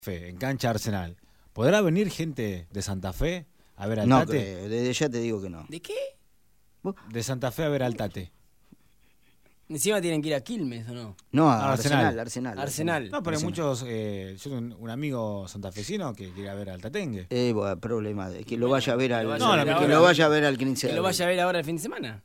Fe, en cancha Arsenal. ¿Podrá venir gente de Santa Fe a ver al No, Tate? desde ya te digo que no. ¿De qué? De Santa Fe a ver al Tate. Encima tienen que ir a Quilmes, ¿o no? No, Arsenal. Arsenal. No, No, pero hay Arsenal. muchos, yo tengo un amigo santafesino que quiere ver al Tatengue. Bueno, problema de que lo vaya a ver al lo vaya a ver que ahora. lo vaya a ver al 15 Que de lo vaya a abril. ver ahora el fin de semana.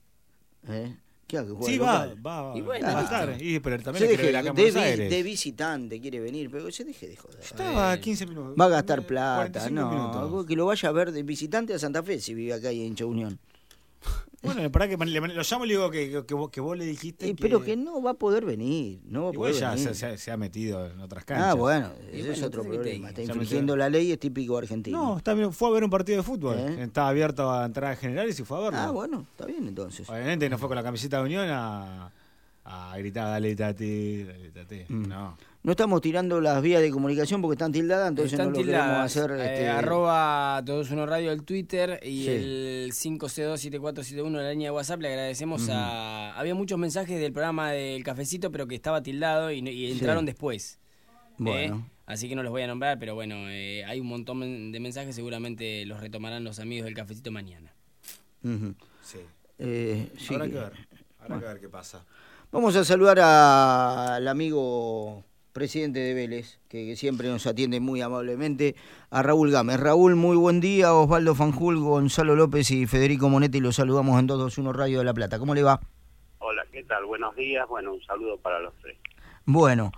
¿Qué hace? Sí, ¿Juega va, local? va, Y bueno, va a listo. estar. Pero Se también lo quiere ver acá en Buenos Aires. de visitante quiere venir, pero se deje de joder. Estaba a 15 minutos. Va a gastar plata, 45 no, minutos. que lo vaya a ver de visitante a Santa Fe si vive acá y en Hincha Unión. Bueno, para que lo llamo y le digo que vos le dijiste Pero que no va a poder venir, no va a igual poder ya venir. se ha metido en otras canchas. Bueno, Y ese bueno, es otro entonces, ¿qué te problema. dije? Está Ya infringiendo me la ley, es típico argentino. No, fue a ver un partido de fútbol. ¿Eh? Estaba abierto a entradas generales y fue a verlo. Bueno, está bien entonces. Obviamente no fue con la camiseta de Unión a gritar, dale Tate. No. No estamos tirando las vías de comunicación porque están tildadas, entonces Están no lo tildadas. queremos hacer. Arroba Todos Uno Radio el Twitter y Sí. el 5C27471 la línea de WhatsApp. Le agradecemos a... Había muchos mensajes del programa del Cafecito, pero que estaba tildado y entraron después. Bueno. Así que no los voy a nombrar, pero bueno, hay un montón de mensajes. Seguramente los retomarán los amigos del Cafecito mañana. Ujú. Sí. Sí Habrá que ver. Habrá que ver qué pasa. Vamos a saludar al amigo presidente de Vélez, que siempre nos atiende muy amablemente, a Raúl Gámez. Raúl, muy buen día. Osvaldo Fanjul, Gonzalo López y Federico Monetti los saludamos en 221 Radio de La Plata. ¿Cómo le va? Hola, ¿qué tal? Buenos días. Bueno, un saludo para los tres. Bueno,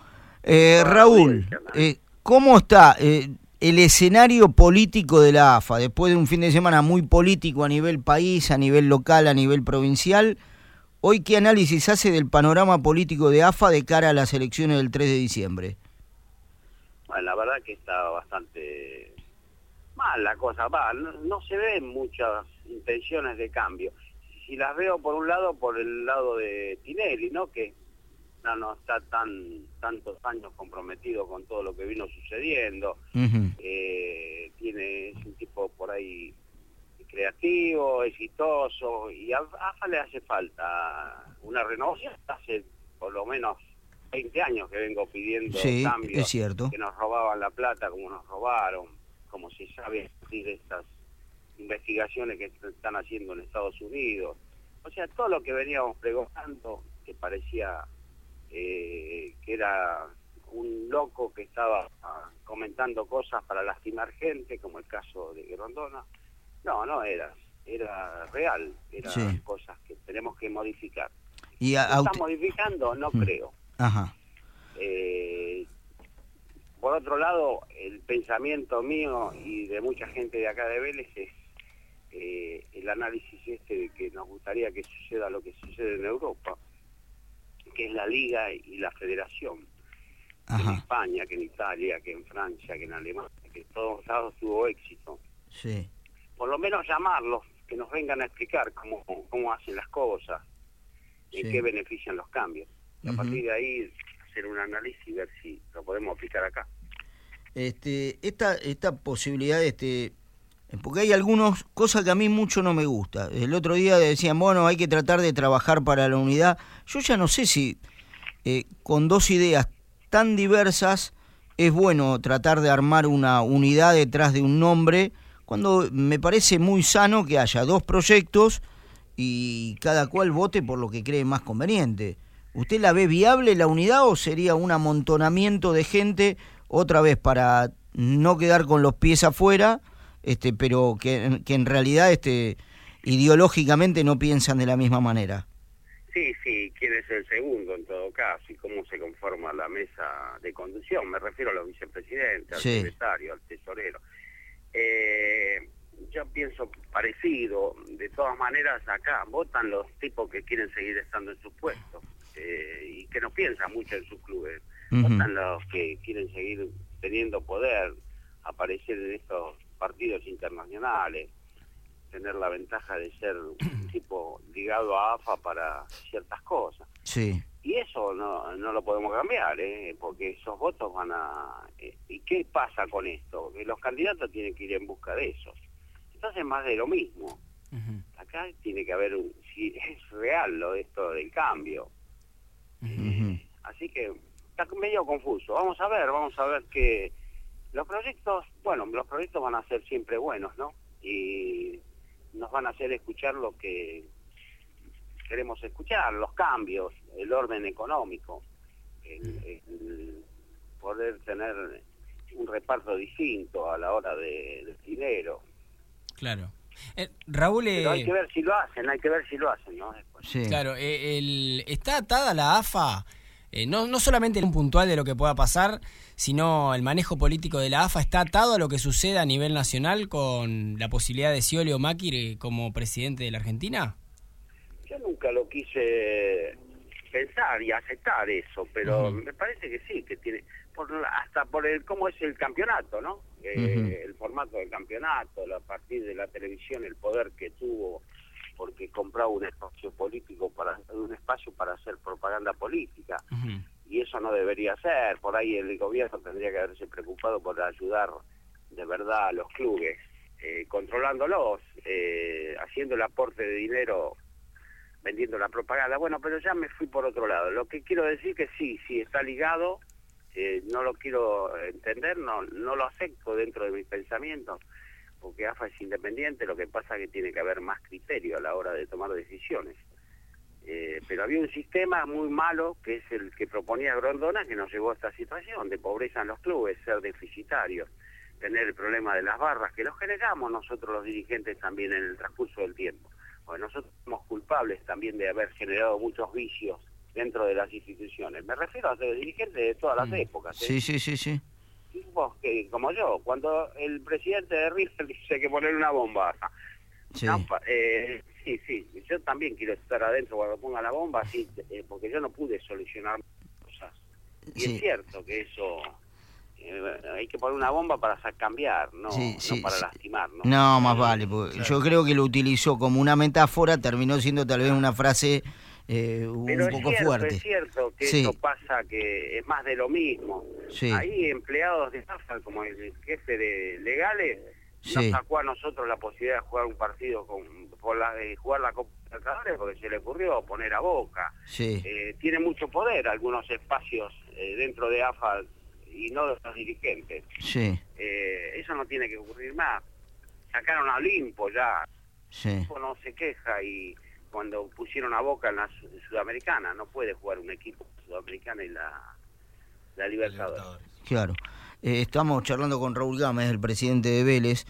Raúl, ¿cómo está el escenario político de la AFA después de un fin de semana muy político a nivel país, a nivel local, a nivel provincial? Hoy, ¿qué análisis hace del panorama político de AFA de cara a las elecciones del 3 de diciembre? Bueno, la verdad que está bastante mal la cosa. No se ven muchas intenciones de cambio. Si las veo por un lado, por el lado de Tinelli, ¿no? Que no está tantos años comprometido con todo lo que vino sucediendo. Uh-huh. Es un tipo por ahí creativo, exitoso, y a AFA le hace falta una renovación. Hace por lo menos 20 años que vengo pidiendo cambios, es cierto. que nos robaban la plata como nos robaron, como se sabe a partir de estas investigaciones que están haciendo en Estados Unidos. O sea, todo lo que veníamos pregonando, que parecía que era un loco que estaba comentando cosas para lastimar gente, como el caso de Grondona. No era real, eran cosas que tenemos que modificar. ¿Y ¿Está modificando? No creo. Ajá. Por otro lado, el pensamiento mío y de mucha gente de acá de Vélez es el análisis de que nos gustaría que suceda lo que sucede en Europa, que es la Liga y la Federación. Ajá. En España, que en Italia, que en Francia, que en Alemania, que en todos lados tuvo éxito. Sí. Por lo menos llamarlos, que nos vengan a explicar cómo hacen las cosas, en qué benefician los cambios. Y a partir de ahí hacer un análisis y ver si lo podemos aplicar acá. Esta posibilidad, porque hay algunas cosas que a mí mucho no me gusta. El otro día decían, bueno, hay que tratar de trabajar para la unidad. Yo ya no sé si con dos ideas tan diversas es bueno tratar de armar una unidad detrás de un nombre, cuando me parece muy sano que haya dos proyectos y cada cual vote por lo que cree más conveniente. ¿Usted la ve viable la unidad o sería un amontonamiento de gente otra vez para no quedar con los pies afuera, pero que en realidad ideológicamente no piensan de la misma manera? Sí, quién es el segundo en todo caso y cómo se conforma la mesa de conducción. Me refiero a los vicepresidentes, al secretario, al tesorero. Yo pienso parecido. De todas maneras, acá votan los tipos que quieren seguir estando en sus puestos y que no piensan mucho en sus clubes. Votan los que quieren seguir teniendo poder, aparecer en estos partidos internacionales, tener la ventaja de ser un tipo ligado a AFA para ciertas cosas. Sí. Y eso no lo podemos cambiar, porque esos votos van a... ¿Y qué pasa con esto? Que los candidatos tienen que ir en busca de esos. Entonces, más de lo mismo. Acá tiene que haber si es real lo de esto del cambio. Así que está medio confuso. Vamos a ver qué Los proyectos van a ser siempre buenos, ¿no? Y nos van a hacer escuchar lo que queremos escuchar, los cambios, el orden económico, el poder tener un reparto distinto a la hora del dinero. Claro. Raúl... Pero hay que ver si lo hacen, ¿no? Sí. Claro, está atada la AFA, no solamente en un puntual de lo que pueda pasar, sino el manejo político de la AFA está atado a lo que suceda a nivel nacional con la posibilidad de Scioli o Macri como presidente de la Argentina. Yo nunca lo quise pensar y aceptar eso, pero me parece que sí, que tiene, hasta por cómo es el campeonato, ¿no? El formato del campeonato, a partir de la televisión, el poder que tuvo, porque compraba un espacio político, un espacio para hacer propaganda política, y eso no debería ser. Por ahí el gobierno tendría que haberse preocupado por ayudar de verdad a los clubes, controlándolos, haciendo el aporte de dinero, vendiendo la propaganda. Bueno, pero ya me fui por otro lado. Lo que quiero decir que sí está ligado, no lo quiero entender, no lo acepto dentro de mis pensamientos, porque AFA es independiente, lo que pasa es que tiene que haber más criterio a la hora de tomar decisiones. Pero había un sistema muy malo, que es el que proponía Grondona, que nos llevó a esta situación de pobreza en los clubes, ser deficitarios, tener el problema de las barras, que los generamos nosotros los dirigentes también en el transcurso del tiempo. Porque nosotros somos culpables también de haber generado muchos vicios dentro de las instituciones. Me refiero a los dirigentes de todas las épocas. Sí. Tipos que, como yo, cuando el presidente de River dice que poner una bomba. Sí. Sí, yo también quiero estar adentro cuando ponga la bomba, sí, porque yo no pude solucionar cosas. Y es cierto que eso... hay que poner una bomba para cambiar, no para lastimar, ¿no? No, más vale, porque yo creo que lo utilizó como una metáfora, terminó siendo tal vez una frase un poco fuerte. Es cierto que eso pasa, que es más de lo mismo. Sí. Ahí empleados de AFA, como el jefe de legales, nos sacó a nosotros la posibilidad de jugar un partido jugar la Copa Libertadores, porque se le ocurrió poner a Boca. Sí. Tiene mucho poder algunos espacios dentro de AFA y no de los dirigentes. Sí. Eso no tiene que ocurrir más. Sacaron a Olimpo ya. Sí. Olimpo no se queja, y cuando pusieron a Boca en la Sudamericana, no puede jugar un equipo sudamericano en la Libertadores. Claro. Estamos charlando con Raúl Gámez, el presidente de Vélez.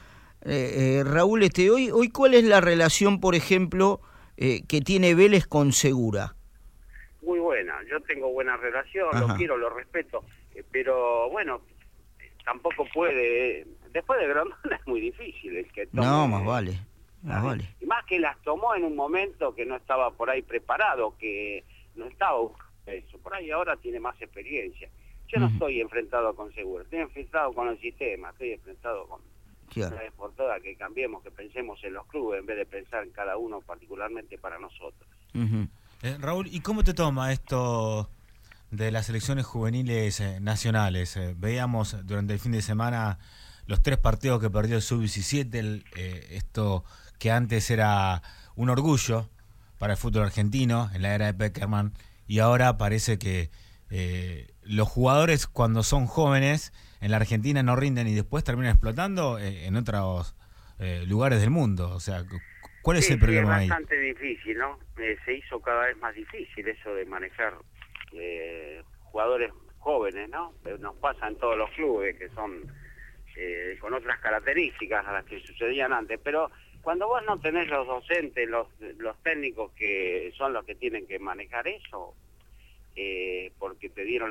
Raúl, hoy ¿cuál es la relación, por ejemplo, que tiene Vélez con Segura? Muy buena. Yo tengo buena relación, lo quiero, lo respeto. Pero bueno, tampoco puede, después de Grondona es muy difícil el que tome. No, más vale. Y más que las tomó en un momento que no estaba por ahí preparado, que no estaba buscando eso. Por ahí ahora tiene más experiencia. Yo no estoy enfrentado con Segura, estoy enfrentado con el sistema, estoy enfrentado con una vez por todas que cambiemos, que pensemos en los clubes en vez de pensar en cada uno particularmente para nosotros. Raúl, ¿y cómo te toma esto de las selecciones juveniles nacionales? Veíamos durante el fin de semana los 3 partidos que perdió el Sub-17, esto que antes era un orgullo para el fútbol argentino en la era de Peckerman, y ahora parece que los jugadores cuando son jóvenes en la Argentina no rinden y después terminan explotando en otros lugares del mundo. O sea, ¿cuál es el problema ahí? Es bastante difícil, ¿no? Se hizo cada vez más difícil eso de manejar jugadores jóvenes, ¿no? Nos pasa en todos los clubes que son con otras características a las que sucedían antes, pero cuando vos no tenés los docentes, los técnicos que son los que tienen que manejar eso, porque te dieron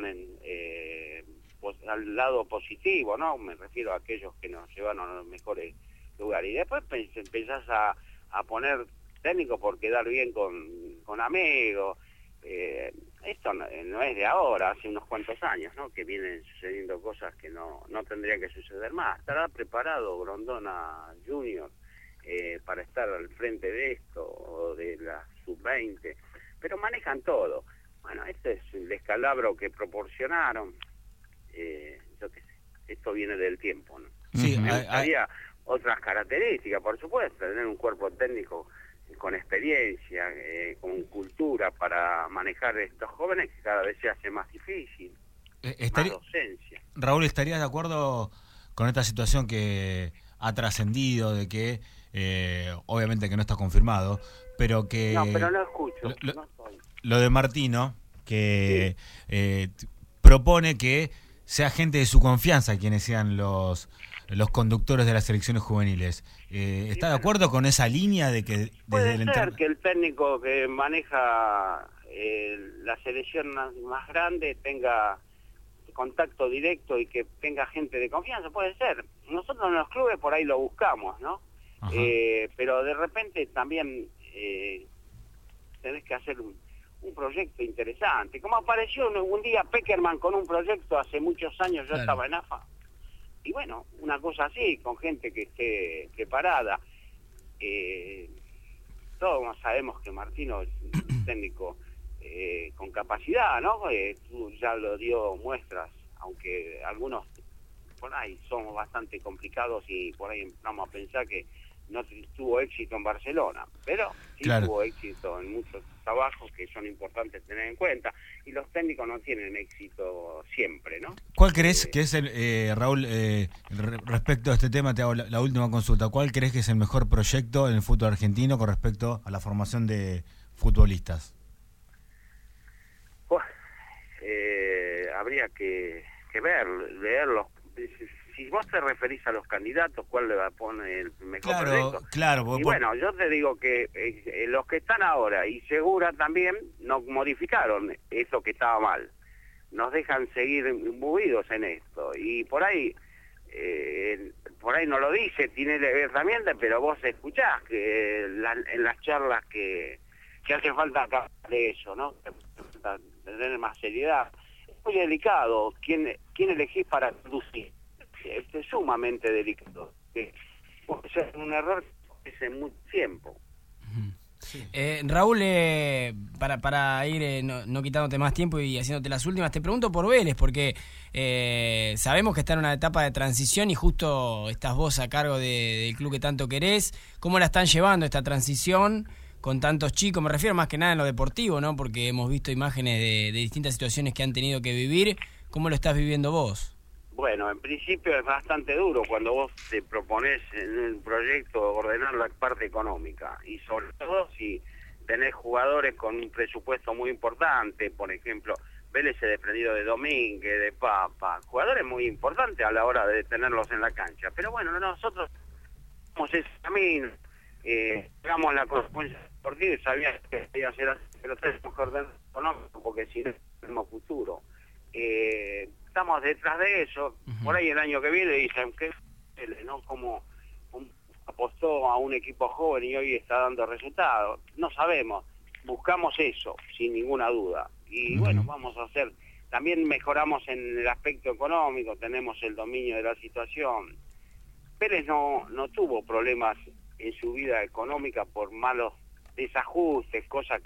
al lado positivo, ¿no? Me refiero a aquellos que nos llevaron a los mejores lugares. Y después empezás a poner técnicos por quedar bien con amigos. Esto no es de ahora, hace unos cuantos años, ¿no? Que vienen sucediendo cosas que no tendrían que suceder más. ¿Estará preparado Grondona Junior para estar al frente de esto, o de la sub-20? Pero manejan todo. Bueno, este es el descalabro que proporcionaron. Yo qué sé, esto viene del tiempo, ¿no? Sí, había otras características, por supuesto, tener un cuerpo técnico con experiencia, con cultura para manejar estos jóvenes, que cada vez se hace más difícil, más docencia. Raúl, ¿estarías de acuerdo con esta situación que ha trascendido, de que obviamente que no está confirmado, pero que... No, pero no escucho. Lo de Martino, que propone que sea gente de su confianza quienes sean los conductores de las selecciones juveniles. ¿Está de acuerdo con esa línea de que puede desde el ser que el técnico que maneja la selección más grande tenga contacto directo y que tenga gente de confianza? Puede ser. Nosotros en los clubes por ahí lo buscamos, ¿no? Pero de repente también tenés que hacer un proyecto interesante. Como apareció un día Peckerman con un proyecto hace muchos años, yo estaba en AFA. Y bueno, una cosa así, con gente que esté preparada. Todos sabemos que Martino es un técnico con capacidad, ¿no? Tú ya lo dio muestras, aunque algunos por ahí somos bastante complicados y por ahí vamos a pensar que no tuvo éxito en Barcelona, pero sí tuvo éxito en muchos trabajos que son importantes tener en cuenta, y los técnicos no tienen éxito siempre, ¿no? ¿Cuál crees que es Raúl, respecto a este tema, te hago la última consulta, ¿cuál crees que es el mejor proyecto en el fútbol argentino con respecto a la formación de futbolistas? Pues, habría que leerlos. Si vos te referís a los candidatos, ¿cuál le va a poner el mejor proyecto? Claro. Y bueno, yo te digo que los que están ahora, y Segura también, nos modificaron eso que estaba mal. Nos dejan seguir imbuidos en esto. Y por ahí no lo dice, tiene herramientas, pero vos escuchás que en las charlas que hace falta acá de eso, ¿no? Tener más seriedad. Es muy delicado. ¿Quién elegís para conducir? Es sumamente delicado. Puede ser un error que hace mucho tiempo. Raúl, para ir no quitándote más tiempo y haciéndote las últimas, te pregunto por Vélez, porque sabemos que está en una etapa de transición y justo estás vos a cargo del club que tanto querés. ¿Cómo la están llevando esta transición con tantos chicos? Me refiero más que nada en lo deportivo, ¿no? Porque hemos visto imágenes de distintas situaciones que han tenido que vivir. ¿Cómo lo estás viviendo vos? Bueno, en principio es bastante duro cuando vos te propones en un proyecto ordenar la parte económica, y sobre todo si tenés jugadores con un presupuesto muy importante. Por ejemplo, Vélez se desprendido de Domínguez, de Papa, jugadores muy importantes a la hora de tenerlos en la cancha. Pero bueno, nosotros hacemos ese camino, hagamos la consecuencia deportiva y sabíamos que iba a ser así, pero tenemos que ordenar económico porque si no tenemos futuro. Estamos detrás de eso. Por ahí el año que viene dicen que no, como apostó a un equipo joven y hoy está dando resultados, no sabemos. Buscamos eso sin ninguna duda, y bueno, vamos a hacer, también mejoramos en el aspecto económico, tenemos el dominio de la situación. Pérez no tuvo problemas en su vida económica por malos desajustes, cosas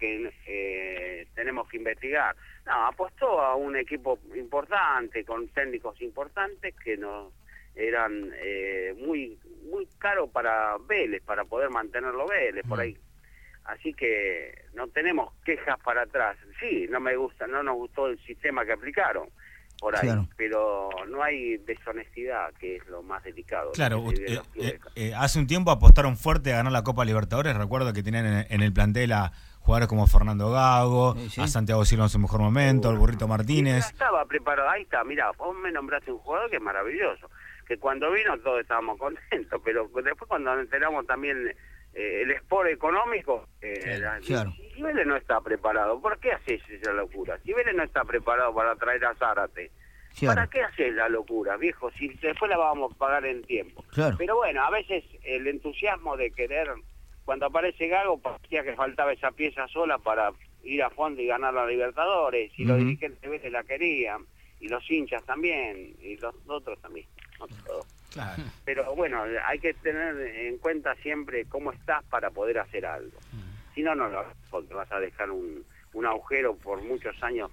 que tenemos que investigar. No, apostó a un equipo importante, con técnicos importantes que nos eran muy caros para Vélez, para poder mantenerlo Vélez, por ahí. Así que no tenemos quejas para atrás. Sí, no nos gustó el sistema que aplicaron por ahí, claro, pero no hay deshonestidad, que es lo más delicado. Claro, hace un tiempo apostaron fuerte a ganar la Copa Libertadores. Recuerdo que tenían en el plantel a jugadores como Fernando Gago, a Santiago Silva en su mejor momento, al Burrito Martínez. Estaba preparado, ahí está, mirá, vos me nombraste un jugador que es maravilloso, que cuando vino todos estábamos contentos, pero después cuando nos enteramos también el sport económico, claro. Si Vélez no está preparado, ¿por qué haces esa locura? Si Vélez no está preparado para traer a Zárate, claro, ¿para qué haces la locura, viejo? Si después la vamos a pagar en tiempo. Claro. Pero bueno, a veces el entusiasmo de querer, cuando aparece Gago, parecía que faltaba esa pieza sola para ir a fondo y ganar la Libertadores, y los dirigentes de Vélez la querían, y los hinchas también, y los otros también, no todos. Claro. Pero bueno, hay que tener en cuenta siempre cómo estás para poder hacer algo. Si no, porque vas a dejar un agujero por muchos años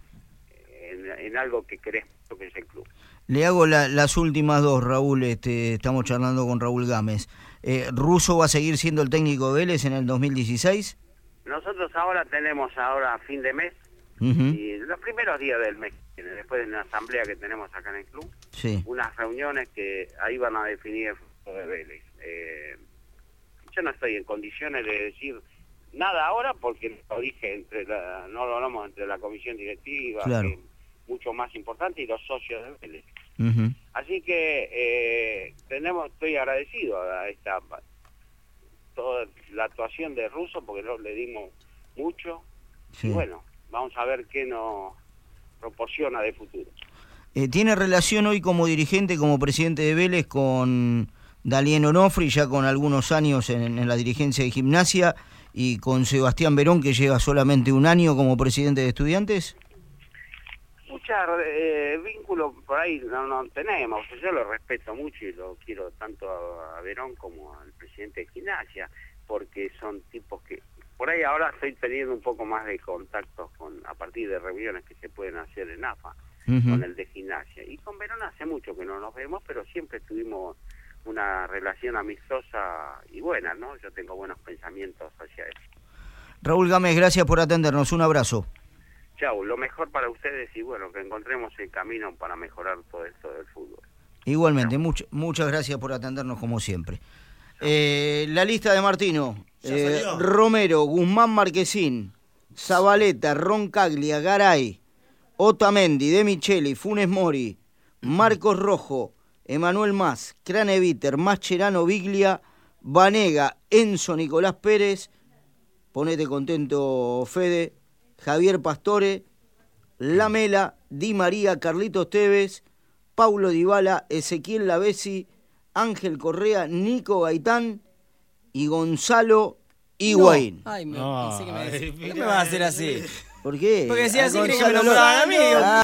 en algo que crees que es el club. Le hago las últimas dos, Raúl. Estamos charlando con Raúl Gámez. ¿Russo va a seguir siendo el técnico de Vélez en el 2016? Nosotros ahora tenemos a fin de mes, y los primeros días del mes después de una asamblea que tenemos acá en el club, Sí. unas reuniones que ahí van a definir el futuro de Vélez. Yo no estoy en condiciones de decir nada ahora porque lo dije no lo hablamos entre la comisión directiva, Claro. que es mucho más importante, y los socios de Vélez. Ujú. Así que estoy agradecido a toda la actuación de Russo, porque le dimos mucho. Sí. Y bueno, vamos a ver qué nos proporciona de futuro. ¿Tiene relación hoy como dirigente, como presidente de Vélez, con Dalién Onofri, ya con algunos años en la dirigencia de Gimnasia, y con Sebastián Verón, que lleva solamente un año como presidente de Estudiantes? Muchos vínculos por ahí no tenemos. Yo lo respeto mucho y lo quiero tanto a Verón como al presidente de Gimnasia, porque son tipos que por ahí ahora estoy teniendo un poco más de contactos a partir de reuniones que se pueden hacer en AFA, con el de Gimnasia. Y con Verón hace mucho que no nos vemos, pero siempre tuvimos una relación amistosa y buena, ¿no? Yo tengo buenos pensamientos hacia él. Raúl Gámez, gracias por atendernos. Un abrazo. Chau, lo mejor para ustedes y bueno, que encontremos el camino para mejorar todo esto del fútbol. Igualmente, muchas gracias por atendernos como siempre. La lista de Martino: Romero, Guzmán Marquesín, Zabaleta, Roncaglia, Garay, Otamendi, De Micheli, Funes Mori, Marcos Rojo, Emanuel Mas, Craneviter, Mascherano, Biglia, Vanega, Enzo Nicolás Pérez, ponete contento Fede, Javier Pastore, Lamela, Di María, Carlitos Tevez, Paulo Dybala, Ezequiel Lavezzi, Ángel Correa, Nico Gaitán y Gonzalo Higuaín. No. Ay, No, pensé que ay, ¿qué mirá, me vas a hacer así? ¿Por qué? Porque si así creí que me Gonzalo nombraban a mí.